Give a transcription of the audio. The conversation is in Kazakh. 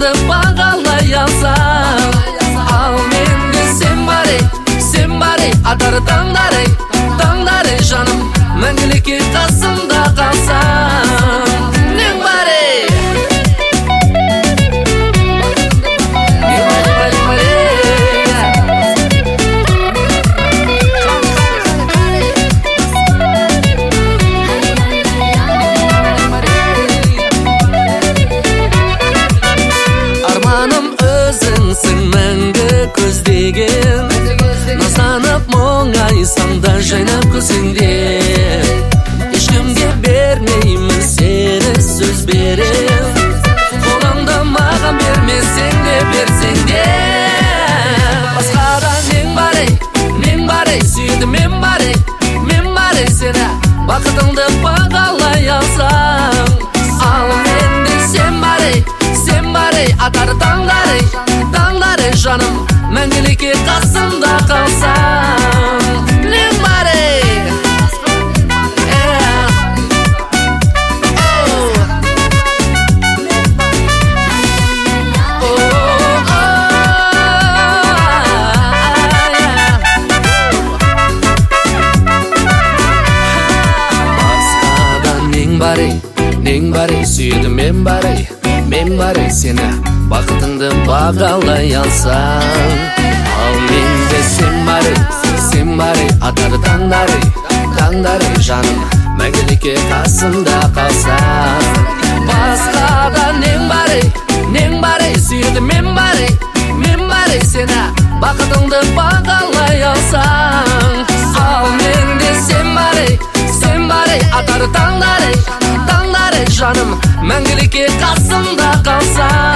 Бақытыңды бағалай алсаң, ал менде сен бар ей, атар таңдар ей жаным, мәңгілікке қасымда қалсаң. Нең бар ей, арманым өзіңсің мәңгі көздеген, назанып мұңайсам да жайнап күлсеңде, ешкімге бермеймін сені сөз берем, қолыңды маған бермесең де берсең де. Басқада нең бар ей, сүйдім мен бар ей сені, бақытыңды бағалай алсаң, ал менде сен бар ей, атар таңдар ей жаным, мәңгілікке қасымда қалсаң. Нең бар ей, нең бар ей, сүйдім мен бар ей сені, бақытыңды бағалай алсаң, ал менде сен бар ей, атар таңдар ей жаным, мәңгілікке қасымда қалсаң. Басқада нең бар ей, сүйдім мен бар ей сені, бақытыңды бағалай алсаң, ал менде сен бар ей, атар таңдар ей жаным, мәңгілікке қасымда қалсаң.